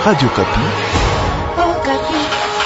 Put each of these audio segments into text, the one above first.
Radio Kapi. Oh, Kapi.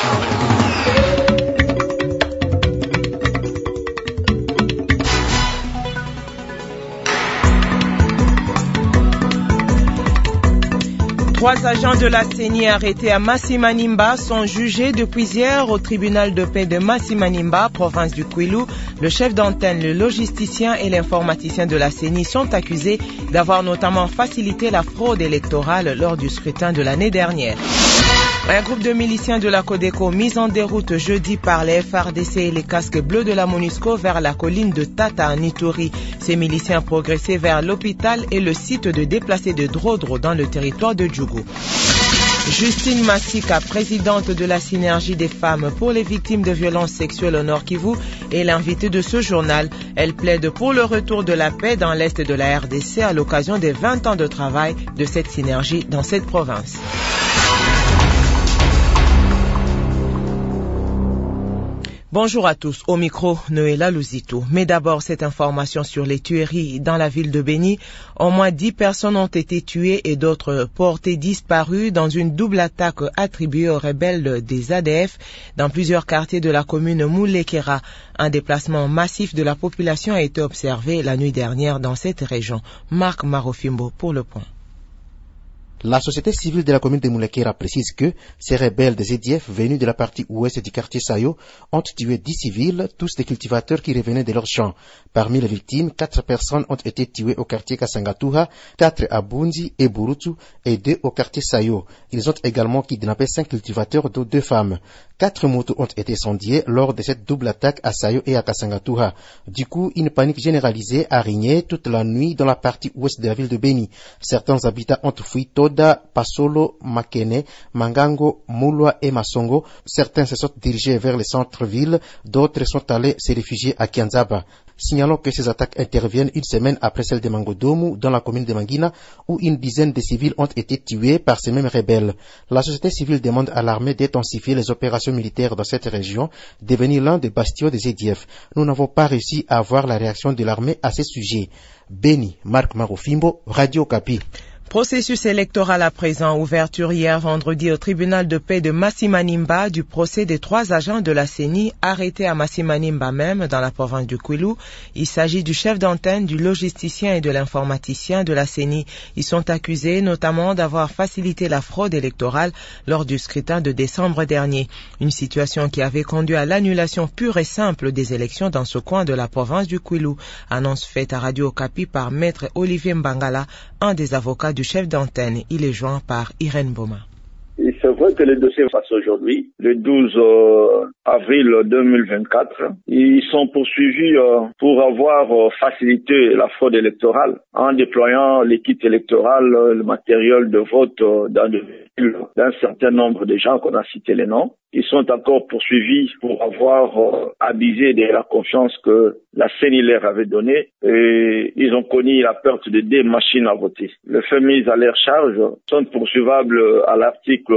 Trois agents de la CENI arrêtés à Masimanimba sont jugés depuis hier au tribunal de paix de Masimanimba, province du Kwilu. Le chef d'antenne, le logisticien et l'informaticien de la CENI sont accusés d'avoir notamment facilité la fraude électorale lors du scrutin de l'année dernière. Un groupe de miliciens de la Codeco mis en déroute jeudi par les FRDC et les casques bleus de la MONUSCO vers la colline de Tata à Ituri. Ces miliciens progressaient vers l'hôpital et le site de déplacés de Drodro dans le territoire de Djougou. Justine Massika, présidente de la Synergie des femmes pour les victimes de violences sexuelles au Nord Kivu, est l'invitée de ce journal. Elle plaide pour le retour de la paix dans l'est de la RDC à l'occasion des 20 ans de travail de cette synergie dans cette province. Bonjour à tous, au micro Noëlla Luzito. Mais d'abord cette information sur les tueries dans la ville de Béni. Au moins 10 personnes ont été tuées et d'autres portées disparues dans une double attaque attribuée aux rebelles des ADF dans plusieurs quartiers de la commune Moulekera. Un déplacement massif de la population a été observé la nuit dernière dans cette région. Marc Marofimbo pour le point. La société civile de la commune de Moulekera précise que ces rebelles des EDF venus de la partie ouest du quartier Sayo ont tué 10 civils, tous des cultivateurs qui revenaient de leurs champs. Parmi les victimes, 4 personnes ont été tuées au quartier Kasangatuha, 4 à Bunzi et Burutu et 2 au quartier Sayo. Ils ont également kidnappé 5 cultivateurs dont 2 femmes. 4 motos ont été incendiées lors de cette double attaque à Sayo et à Kasangatuha. Du coup, une panique généralisée a régné toute la nuit dans la partie ouest de la ville de Béni. Certains habitants ont fui Toda, Pasolo, Makene, Mangango, Moulwa et Masongo. Certains se sont dirigés vers le centre-ville, d'autres sont allés se réfugier à Kianzaba. Signalons que ces attaques interviennent une semaine après celle de Mangodomu, dans la commune de Mangina, où une dizaine de civils ont été tués par ces mêmes rebelles. La société civile demande à l'armée d'intensifier les opérations militaires dans cette région, devenir l'un des bastions des EDF. Nous n'avons pas réussi à avoir la réaction de l'armée à ce sujet. Béni, Marc Marofimbo, Radio Kapi. Processus électoral à présent, ouverture hier vendredi au tribunal de paix de Masimanimba du procès des 3 agents de la CENI arrêtés à Masimanimba même dans la province du Kwilu. Il s'agit du chef d'antenne, du logisticien et de l'informaticien de la CENI. Ils sont accusés notamment d'avoir facilité la fraude électorale lors du scrutin de décembre dernier. Une situation qui avait conduit à l'annulation pure et simple des élections dans ce coin de la province du Kwilu. Annonce faite à Radio Okapi par Maître Olivier Mbangala, un des avocats du chef d'antenne. Il est joint par Irène Boma. C'est vrai que le dossier passe aujourd'hui, le 12 avril 2024. Ils sont poursuivis pour avoir facilité la fraude électorale en déployant les kits électoraux, le matériel de vote dans le véhicule d'un certain nombre de gens qu'on a cité les noms. Ils sont encore poursuivis pour avoir abusé de la confiance que la CENI leur avait donnée et ils ont connu la perte de 2 machines à voter. Les faits mis à leur charge sont poursuivables à l'article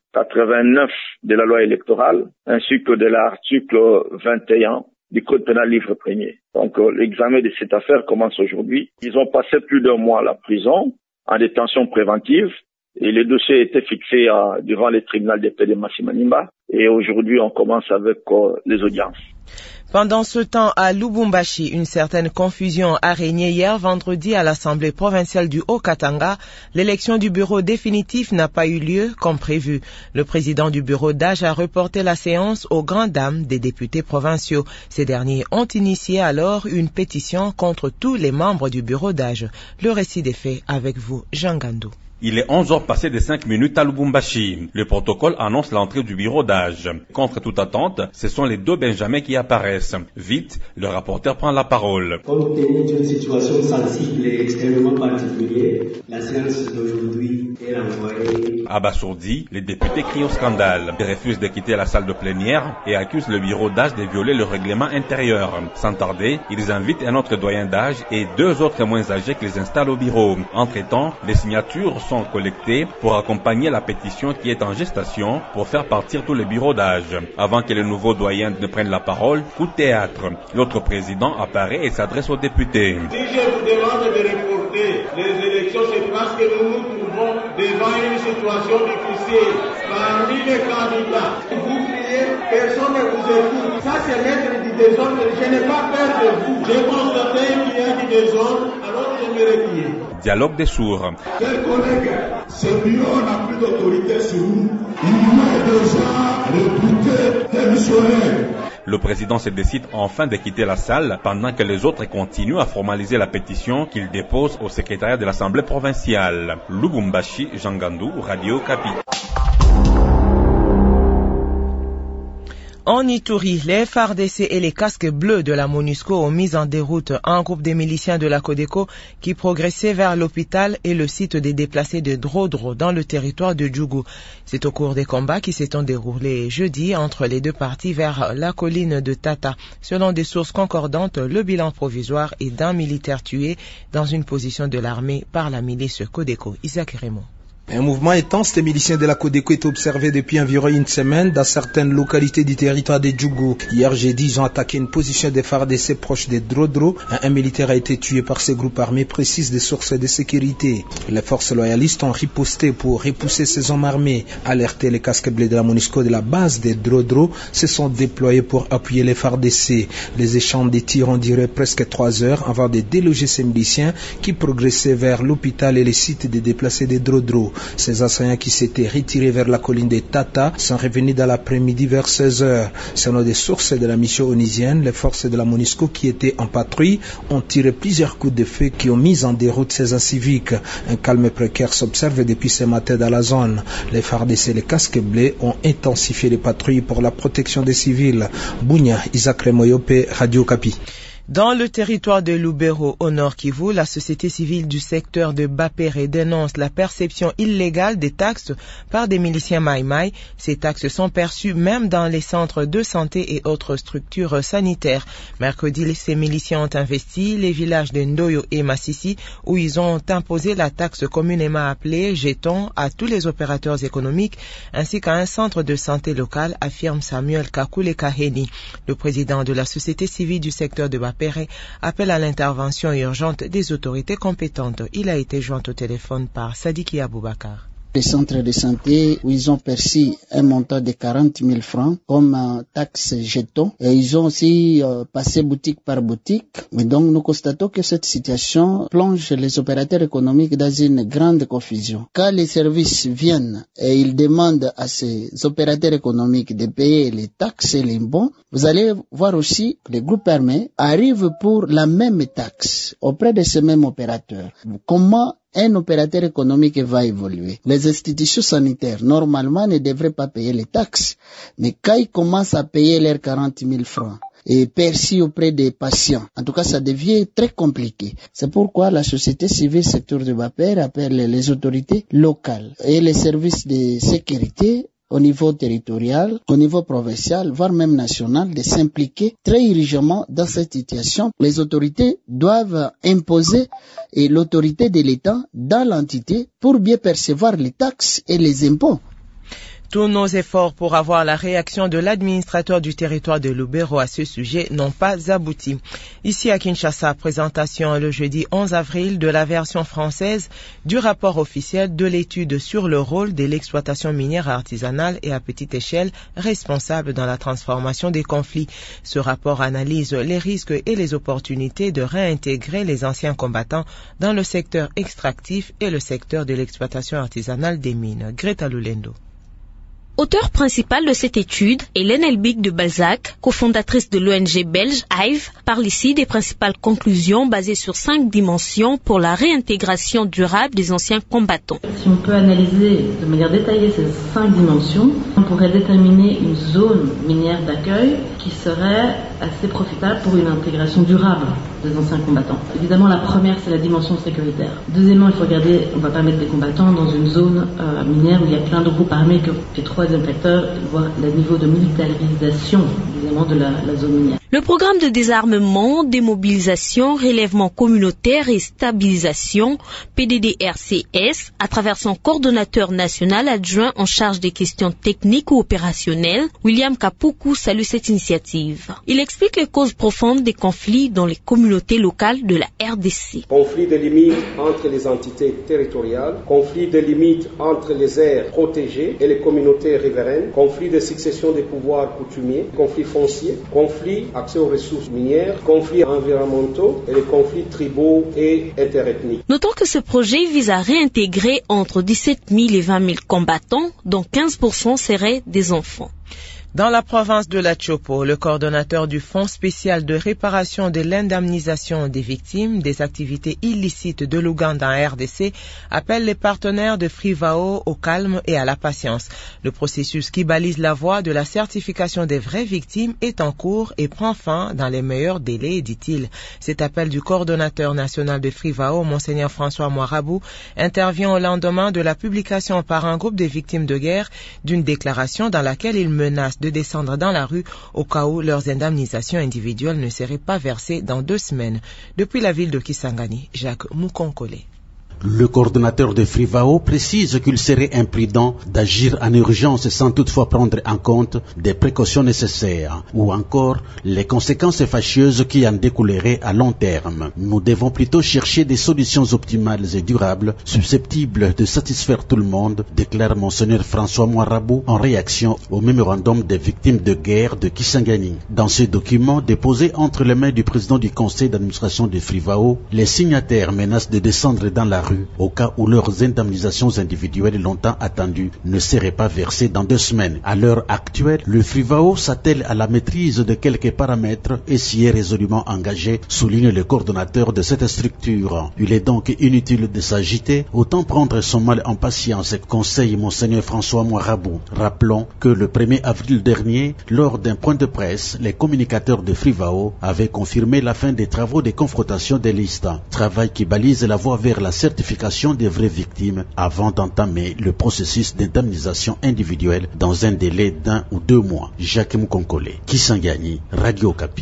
89 de la loi électorale ainsi que de l'article 21 du Code pénal livre premier. Donc l'examen de cette affaire commence aujourd'hui. Ils ont passé plus d'1 mois à la prison en détention préventive. Et le dossier a été fixé devant le tribunal de paix de Masimanimba. Et aujourd'hui, on commence avec les audiences. Pendant ce temps, à Lubumbashi, une certaine confusion a régné hier vendredi à l'Assemblée provinciale du Haut-Katanga. L'élection du bureau définitif n'a pas eu lieu comme prévu. Le président du bureau d'âge a reporté la séance aux grandes dames des députés provinciaux. Ces derniers ont initié alors une pétition contre tous les membres du bureau d'âge. Le récit des faits avec vous, Jean Gandou. Il est 11 heures passées de 5 minutes à Lubumbashi. Le protocole annonce l'entrée du bureau d'âge. Contre toute attente, ce sont les 2 Benjamins qui apparaissent. Vite, le rapporteur prend la parole. Compte tenu d'une situation sensible et extrêmement particulière, la séance d'aujourd'hui est renvoyée. Abasourdi, les députés crient au scandale. Ils refusent de quitter la salle de plénière et accusent le bureau d'âge de violer le règlement intérieur. Sans tarder, ils invitent un autre doyen d'âge et 2 autres moins âgés qui les installent au bureau. Entre-temps, les signatures sont collectées pour accompagner la pétition qui est en gestation pour faire partir tous les bureaux d'âge. Avant que le nouveau doyen ne prenne la parole, coup de théâtre. L'autre président apparaît et s'adresse aux députés. Si je vous demande de reporter les élections, c'est parce que nous nous trouvons trouvons devant une situation difficile. Parmi les candidats, vous criez, personne ne vous écoute. Ça, c'est mettre du désordre. Je n'ai pas peur de vous. J'ai constaté qu'il y a du désordre, alors je me retire. Dialogue des sourds. Chers collègues, ce bureau n'a plus d'autorité sur nous. Il doit déjà recruter des missionnaires. Le président se décide enfin de quitter la salle pendant que les autres continuent à formaliser la pétition qu'il dépose au secrétariat de l'Assemblée provinciale. Lubumbashi, Jean Gandou, Radio Kapi. En Ituri, les FARDC et les casques bleus de la MONUSCO ont mis en déroute un groupe de miliciens de la Codeco qui progressait vers l'hôpital et le site des déplacés de Drodro dans le territoire de Djougou. C'est au cours des combats qui s'étant déroulés jeudi entre les deux parties vers la colline de Tata. Selon des sources concordantes, le bilan provisoire est d'un militaire tué dans une position de l'armée par la milice Codeco. Isaac Raymond. Un mouvement intense des miliciens de la Codeco est observé depuis environ une semaine dans certaines localités du territoire de Djougou. Hier jeudi, ils ont attaqué une position des FARDC proche de Drodro. Un militaire a été tué par ces groupes armés, précisent des sources de sécurité. Les forces loyalistes ont riposté pour repousser ces hommes armés. Alertés, les casques bleus de la MONUSCO de la base de Drodro se sont déployés pour appuyer les FARDC. Les échanges de tirs ont duré presque 3 heures avant de déloger ces miliciens qui progressaient vers l'hôpital et les sites des déplacés de Drodro. Ces assaillants qui s'étaient retirés vers la colline de Tata sont revenus dans l'après-midi vers 16 heures. Selon des sources de la mission onusienne, les forces de la MONUSCO qui étaient en patrouille ont tiré plusieurs coups de feu qui ont mis en déroute ces inciviques. Un calme précaire s'observe depuis ce matin dans la zone. Les FARDC et les casques bleus ont intensifié les patrouilles pour la protection des civils. Bounia, Isaac Remoyope, Radio Kapi. Dans le territoire de Lubero, au Nord Kivu, la société civile du secteur de Bapere dénonce la perception illégale des taxes par des miliciens Maï-Maï. Ces taxes sont perçues même dans les centres de santé et autres structures sanitaires. Mercredi, ces miliciens ont investi les villages de Ndoyo et Massissi où ils ont imposé la taxe communément appelée jeton à tous les opérateurs économiques ainsi qu'à un centre de santé local, affirme Samuel Kakule Kaheni. Le président de la société civile du secteur de Bapere appelle à l'intervention urgente des autorités compétentes. Il a été joint au téléphone par Sadiki Aboubakar. Les centres de santé où ils ont perçu un montant de 40 000 francs comme taxe jeton. Et ils ont aussi passé boutique par boutique. Mais donc nous constatons que cette situation plonge les opérateurs économiques dans une grande confusion. Quand les services viennent et ils demandent à ces opérateurs économiques de payer les taxes et les bons, vous allez voir aussi que les groupes armés arrivent pour la même taxe auprès de ces mêmes opérateurs. Comment un opérateur économique va évoluer? Les institutions sanitaires, normalement, ne devraient pas payer les taxes. Mais quand ils commencent à payer leurs 40 000 francs et perçus auprès des patients, en tout cas, ça devient très compliqué. C'est pourquoi la société civile secteur de Bapere appelle les autorités locales et les services de sécurité au niveau territorial, au niveau provincial, voire même national, de s'impliquer très urgemment dans cette situation. Les autorités doivent imposer l'autorité de l'État dans l'entité pour bien percevoir les taxes et les impôts. Tous nos efforts pour avoir la réaction de l'administrateur du territoire de Lubero à ce sujet n'ont pas abouti. Ici à Kinshasa, présentation le jeudi 11 avril de la version française du rapport officiel de l'étude sur le rôle de l'exploitation minière artisanale et à petite échelle responsable dans la transformation des conflits. Ce rapport analyse les risques et les opportunités de réintégrer les anciens combattants dans le secteur extractif et le secteur de l'exploitation artisanale des mines. Greta Lulendo. Auteur principal de cette étude, Hélène Elbig de Balzac, cofondatrice de l'ONG belge Hive, parle ici des principales conclusions basées sur 5 dimensions pour la réintégration durable des anciens combattants. Si on peut analyser de manière détaillée ces 5 dimensions, on pourrait déterminer une zone minière d'accueil qui serait assez profitable pour une intégration durable des anciens combattants. Évidemment, la première, c'est la dimension sécuritaire. Deuxièmement, il faut regarder, on ne va pas mettre des combattants dans une zone minière où il y a plein de groupes armés. Troisième facteur, voir le niveau de militarisation précisément de la zone minière. Le programme de désarmement, démobilisation, relèvement communautaire et stabilisation, PDDRCS, à travers son coordonnateur national adjoint en charge des questions techniques ou opérationnelles, William Kapuku salue cette initiative. Il explique les causes profondes des conflits dans les communautés locales de la RDC. Conflits de limites entre les entités territoriales, conflits de limites entre les aires protégées et les communautés riveraines, conflits de succession des pouvoirs coutumiers, conflits fonciers, conflits accès aux ressources minières, conflits environnementaux et les conflits tribaux et interethniques. Notons que ce projet vise à réintégrer entre 17 000 et 20 000 combattants, dont 15% seraient des enfants. Dans la province de la Chopo, le coordonnateur du Fonds spécial de réparation de l'indemnisation des victimes des activités illicites de l'Ouganda en RDC appelle les partenaires de Frivao au calme et à la patience. Le processus qui balise la voie de la certification des vraies victimes est en cours et prend fin dans les meilleurs délais, dit-il. Cet appel du coordonnateur national de Frivao, Monseigneur François Moirabou, intervient au lendemain de la publication par un groupe de victimes de guerre d'une déclaration dans laquelle il menace de descendre dans la rue au cas où leurs indemnisations individuelles ne seraient pas versées dans 2 semaines. Depuis la ville de Kisangani, Jacques Moukonkole. Le coordonnateur de Frivao précise qu'il serait imprudent d'agir en urgence sans toutefois prendre en compte des précautions nécessaires ou encore les conséquences fâcheuses qui en découleraient à long terme. Nous devons plutôt chercher des solutions optimales et durables susceptibles de satisfaire tout le monde, déclare Monseigneur François Moirabou en réaction au mémorandum des victimes de guerre de Kisangani. Dans ce document déposé entre les mains du président du conseil d'administration de Frivao, les signataires menacent de descendre dans la rue au cas où leurs indemnisations individuelles longtemps attendues ne seraient pas versées dans 2 semaines. À l'heure actuelle, le Frivao s'attelle à la maîtrise de quelques paramètres et s'y est résolument engagé, souligne le coordonnateur de cette structure. Il est donc inutile de s'agiter, autant prendre son mal en patience, conseille Monseigneur François Moirabou. Rappelons que le 1er avril dernier, lors d'un point de presse, les communicateurs de Frivao avaient confirmé la fin des travaux de confrontation des listes, travail qui balise la voie vers la certification des vraies victimes avant d'entamer le processus d'indemnisation individuelle dans un délai d'1 ou 2 mois. Jacques Moukonkole, Kisangani, Radio Okapi.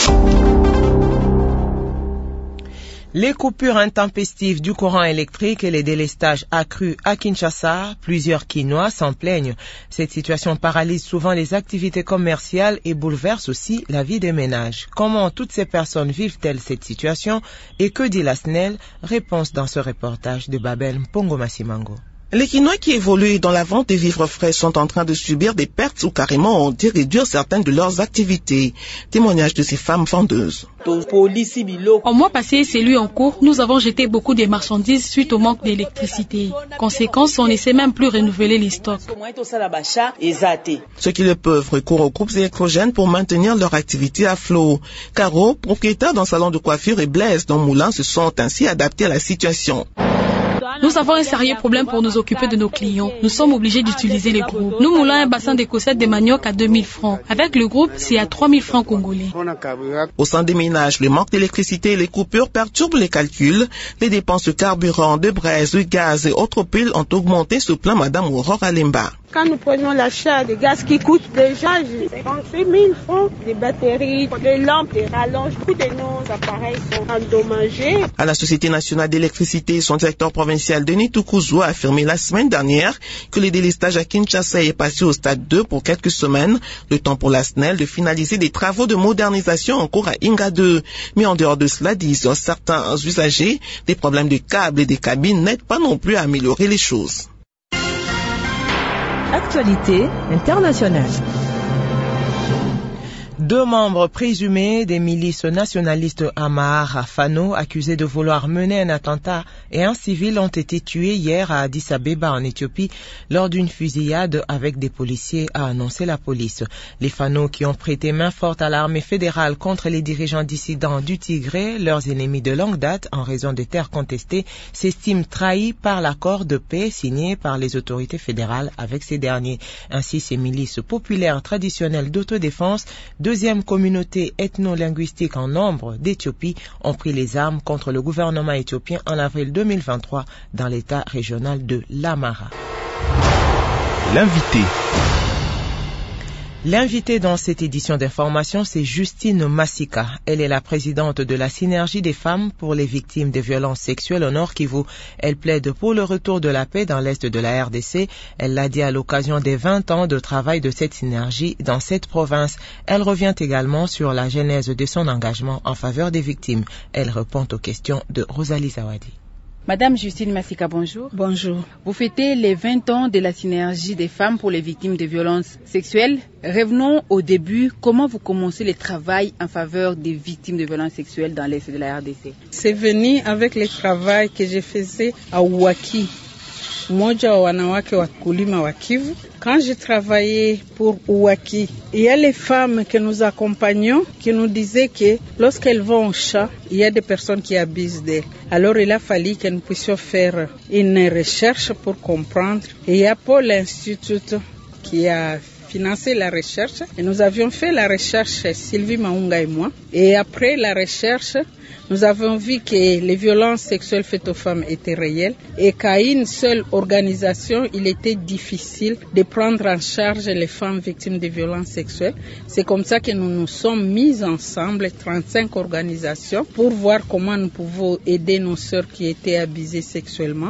Les coupures intempestives du courant électrique et les délestages accrus à Kinshasa, plusieurs Kinois s'en plaignent. Cette situation paralyse souvent les activités commerciales et bouleverse aussi la vie des ménages. Comment toutes ces personnes vivent-elles cette situation et que dit la SNEL? Réponse dans ce reportage de Babel Mpongo Massimango. Les Kinois qui évoluent dans la vente des vivres frais sont en train de subir des pertes ou carrément ont dû réduire certaines de leurs activités. Témoignage de ces femmes vendeuses. Au mois passé, c'est lui en cours, nous avons jeté beaucoup de marchandises suite au manque d'électricité. Conséquence, on ne sait même plus renouveler les stocks. Ceux qui le peuvent recourent aux groupes électrogènes pour maintenir leur activité à flot. Caro, propriétaire d'un salon de coiffure, et Blaise, dont Moulin, se sont ainsi adaptés à la situation. Nous avons un sérieux problème pour nous occuper de nos clients. Nous sommes obligés d'utiliser les groupes. Nous moulons un bassin de cossettes de manioc à 2000 francs. Avec le groupe, c'est à 3000 francs congolais. Au sein des ménages, le manque d'électricité et les coupures perturbent les calculs. Les dépenses de carburant, de braise, de gaz et autres piles ont augmenté, se plaint Madame Aurore Alemba. Quand nous prenons l'achat de gaz qui coûte déjà 58 000 francs, des batteries, des lampes, des rallonges, tous de nos appareils sont endommagés. À la Société nationale d'électricité, son directeur provincial Denis Toukouzou a affirmé la semaine dernière que le délestage à Kinshasa est passé au stade 2 pour quelques semaines, le temps pour la SNEL de finaliser des travaux de modernisation en cours à Inga 2. Mais en dehors de cela, disent certains usagers, des problèmes de câbles et des cabines n'aident pas non plus à améliorer les choses. Actualité internationale. 2 membres présumés des milices nationalistes Amhara à Fano, accusés de vouloir mener un attentat, et un civil ont été tués hier à Addis Abeba en Éthiopie lors d'une fusillade avec des policiers, a annoncé la police. Les Fano qui ont prêté main forte à l'armée fédérale contre les dirigeants dissidents du Tigré, leurs ennemis de longue date en raison des terres contestées, s'estiment trahis par l'accord de paix signé par les autorités fédérales avec ces derniers. Ainsi, ces milices populaires traditionnelles d'autodéfense, deuxième communauté ethno-linguistique en nombre d'Éthiopie, ont pris les armes contre le gouvernement éthiopien en avril 2023 dans l'état régional de l'Amhara. L'invité. L'invitée dans cette édition d'information, c'est Justine Massika. Elle est la présidente de la Synergie des femmes pour les victimes de violences sexuelles au Nord Kivu. Elle plaide pour le retour de la paix dans l'Est de la RDC. Elle l'a dit à l'occasion des 20 ans de travail de cette synergie dans cette province. Elle revient également sur la genèse de son engagement en faveur des victimes. Elle répond aux questions de Rosalie Zawadi. Madame Justine Massika, bonjour. Bonjour. Vous fêtez les 20 ans de la Synergie des femmes pour les victimes de violences sexuelles. Revenons au début. Comment vous commencez le travail en faveur des victimes de violences sexuelles dans l'Est de la RDC? C'est venu avec le travail que je faisais à Ouaki, Moja wa wanawake wakulima wa Kivu. Quand je travaillais pour Ouaki, il y a les femmes que nous accompagnons qui nous disaient que lorsqu'elles vont au champ, il y a des personnes qui abusent d'elles. Alors il a fallu que nous puissions faire une recherche pour comprendre. Et il y a Paul Institute qui a financé la recherche. Et nous avions fait la recherche, Sylvie Maunga et moi. Et après la recherche, nous avons vu que les violences sexuelles faites aux femmes étaient réelles et qu'à une seule organisation, il était difficile de prendre en charge les femmes victimes de violences sexuelles. C'est comme ça que nous nous sommes mis ensemble, 35 organisations, pour voir comment nous pouvons aider nos sœurs qui étaient abusées sexuellement.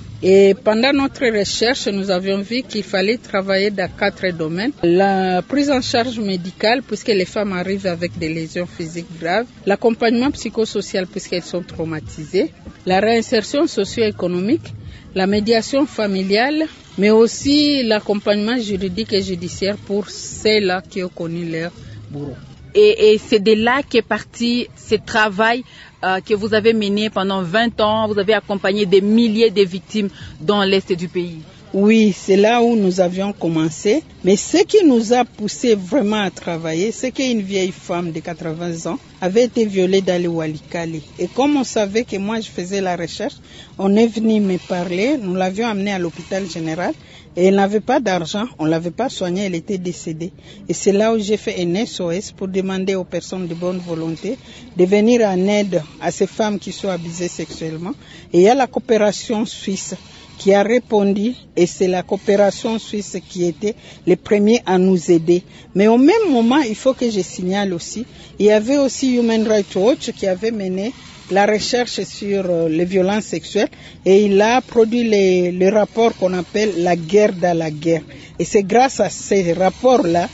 Et pendant notre recherche, nous avions vu qu'il fallait travailler dans 4 domaines. La prise en charge médicale, puisque les femmes arrivent avec des lésions physiques graves. L'accompagnement psychosocial, puisqu'elles sont traumatisées. La réinsertion socio-économique. La médiation familiale. Mais aussi l'accompagnement juridique et judiciaire pour celles-là qui ont connu leur bourreau. Et c'est de là qu'est parti ce travail que vous avez mené pendant 20 ans. Vous avez accompagné des milliers de victimes dans l'Est du pays. Oui, c'est là où nous avions commencé. Mais ce qui nous a poussé vraiment à travailler, c'est qu'une vieille femme de 80 ans avait été violée dans le Walikale. Et comme on savait que moi je faisais la recherche, on est venu me parler. Nous l'avions amenée à l'hôpital général. Et elle n'avait pas d'argent, on ne l'avait pas soignée, elle était décédée. Et c'est là où j'ai fait un SOS pour demander aux personnes de bonne volonté de venir en aide à ces femmes qui sont abusées sexuellement. Et il y a la coopération suisse qui a répondu, et c'est la coopération suisse qui était les premiers à nous aider. Mais au même moment, il faut que je signale aussi, il y avait aussi Human Rights Watch qui avait mené la recherche sur les violences sexuelles et il a produit le rapport qu'on appelle la guerre dans la guerre. Et c'est grâce à ces rapports-là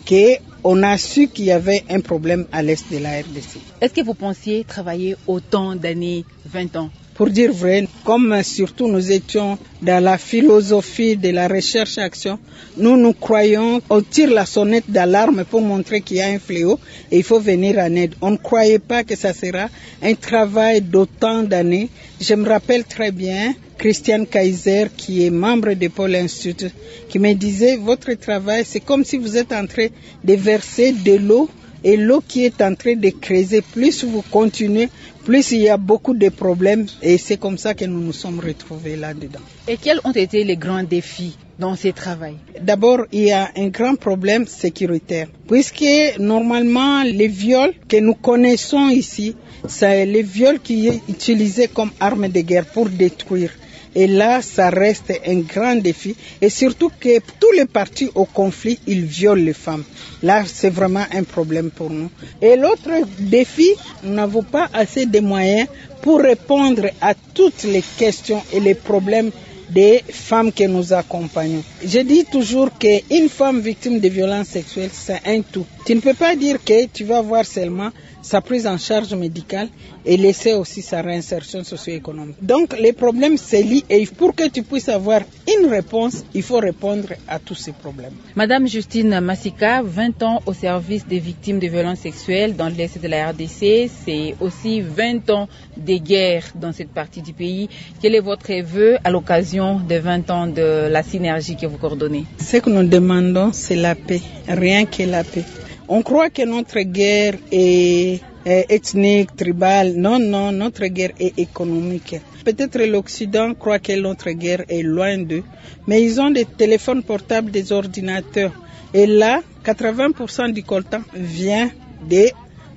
qu'on a su qu'il y avait un problème à l'est de la RDC. Est-ce que vous pensiez travailler autant d'années, 20 ans? Pour dire vrai, comme surtout nous étions dans la philosophie de la recherche-action, nous croyons, on tire la sonnette d'alarme pour montrer qu'il y a un fléau et il faut venir en aide. On ne croyait pas que ça sera un travail d'autant d'années. Je me rappelle très bien Christiane Kaiser, qui est membre de Paul Institute, qui me disait, votre travail, c'est comme si vous êtes en train de verser de l'eau et l'eau qui est en train de creuser. Plus vous continuez, plus il y a beaucoup de problèmes et c'est comme ça que nous nous sommes retrouvés là-dedans. Et quels ont été les grands défis dans ce travail? D'abord, il y a un grand problème sécuritaire, puisque normalement les viols que nous connaissons ici, c'est les viols qui sont utilisés comme arme de guerre pour détruire. Et là, ça reste un grand défi. Et surtout que tous les partis au conflit, ils violent les femmes. Là, c'est vraiment un problème pour nous. Et l'autre défi, nous n'avons pas assez de moyens pour répondre à toutes les questions et les problèmes des femmes que nous accompagnons. Je dis toujours qu'une femme victime de violences sexuelles, c'est un tout. Tu ne peux pas dire que tu vas voir seulement sa prise en charge médicale et laisser aussi sa réinsertion socio-économique. Donc, les problèmes se lient et pour que tu puisses avoir une réponse, il faut répondre à tous ces problèmes. Madame Justine Massika, 20 ans au service des victimes de violences sexuelles dans l'Est de la RDC, c'est aussi 20 ans de guerre dans cette partie du pays. Quel est votre vœu à l'occasion des 20 ans de la synergie que vous coordonnez? Ce que nous demandons, c'est la paix, rien que la paix. On croit que notre guerre est ethnique, tribale. Non, notre guerre est économique. Peut-être l'Occident croit que notre guerre est loin d'eux, mais ils ont des téléphones portables, des ordinateurs. Et là, 80% du coltan vient des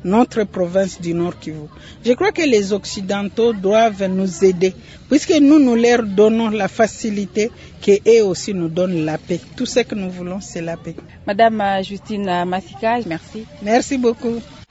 notre province du Nord Kivu. Je crois que les Occidentaux doivent nous aider, puisque nous leur donnons la facilité, qu'eux aussi nous donnent la paix. Tout ce que nous voulons, c'est la paix. Madame Justine Masika, merci. Merci beaucoup.